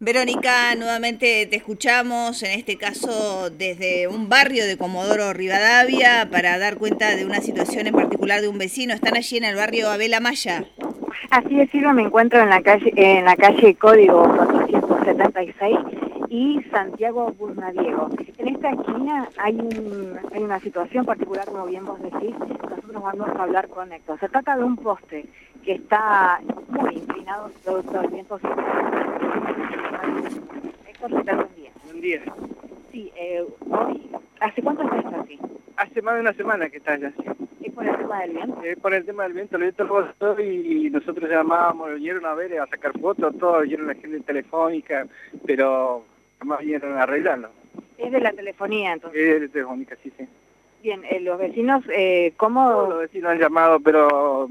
Verónica, nuevamente te escuchamos, en este caso desde un barrio de Comodoro Rivadavia, para dar cuenta de una situación en particular de un vecino. Están allí en el barrio Abel Amaya. Así es, Silvia, me encuentro en la calle Código 476 y Santiago Burnadiego. En esta esquina hay una situación particular, como bien vos decís. Nosotros vamos a hablar con Héctor. Se trata de un poste que está muy inclinado, producto del viento. Héctor, ¿qué tal? Buen día. Buen día. Sí, hoy, ¿hace cuánto estás así? Hace más de una semana que está ya así. ¿Es por el tema del viento? Por el tema del viento, el viento lo pasó y nosotros llamábamos, vinieron a ver, a sacar fotos, todo, vinieron la gente telefónica, pero jamás vinieron a arreglarlo. Es de la telefonía, entonces. Es de telefónica, sí, sí. Bien, los vecinos, ¿cómo...? Todos los vecinos han llamado, pero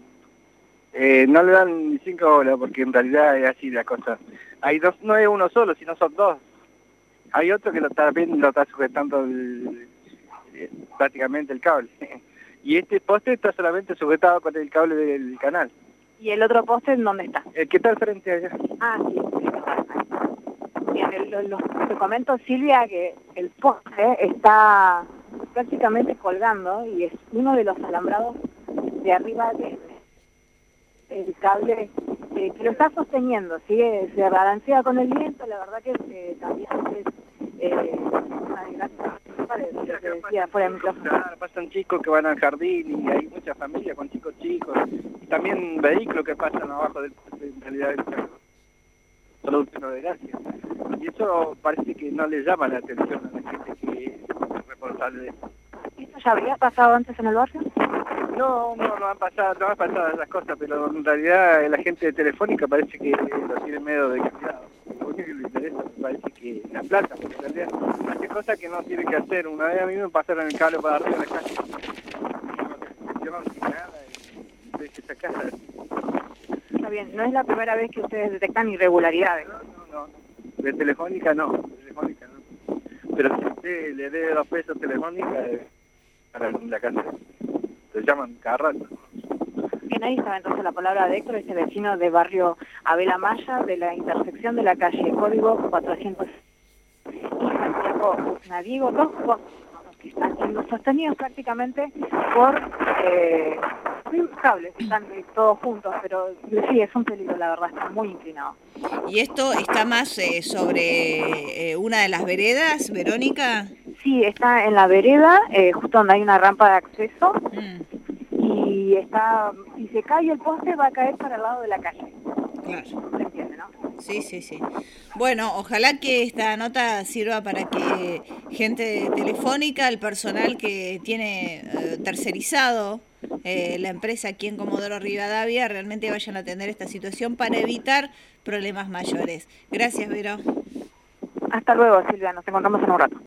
no le dan ni 5 horas, porque en realidad es así la cosa. Hay dos, no es uno solo, sino son dos. Hay otro que lo está sujetando prácticamente el cable. Y este poste está solamente sujetado con el cable del canal. ¿Y el otro poste en dónde está? El que está al frente allá. Ah, sí. Bien, te comento, Silvia, que el poste está prácticamente colgando y es uno de los alambrados de arriba del cable que lo está sosteniendo, sigue, se balancea con el viento. La verdad que también es una desgracia, lo que decía fuera del micrófono. Pasan chicos que van al jardín y hay muchas familias con chicos, y también vehículos que pasan abajo del poste, en realidad solo una desgracia. Y eso parece que no le llama la atención a la gente que es responsable de eso. ¿Esto ya había pasado antes en el barrio? No han pasado esas cosas, pero en realidad la gente de Telefónica parece que lo tiene medio de cuidado. Lo único que le interesa me parece que la plata, porque en realidad hace cosas que no tiene que hacer. Una vez a mí me pasaron el cable para arriba de la calle. Yo no sé nada y tuve que sacar. Está bien, no es la primera vez que ustedes detectan irregularidades. No. De Telefónica no. Pero si usted le debe 2 pesos a Telefónica, para la casa se llaman cada rato. Bien, ahí estaba entonces la palabra de Héctor, este vecino de barrio Abel Amaya, de la intersección de la calle Código 400 y Santiago Burnadiego, dos postes que están siendo sostenidos prácticamente por cables, están todos juntos, pero sí, es un peligro, la verdad, está muy inclinado. ¿Y esto está más sobre una de las veredas, Verónica? Sí, está en la vereda, justo donde hay una rampa de acceso. Y está, si se cae el poste va a caer para el lado de la calle. Claro. ¿Se entiende, no? Sí. Bueno, ojalá que esta nota sirva para que gente de Telefónica, el personal que tiene tercerizado la empresa aquí en Comodoro Rivadavia, realmente vayan a atender esta situación para evitar problemas mayores. Gracias, Vero. Hasta luego, Silvia, nos encontramos en un rato.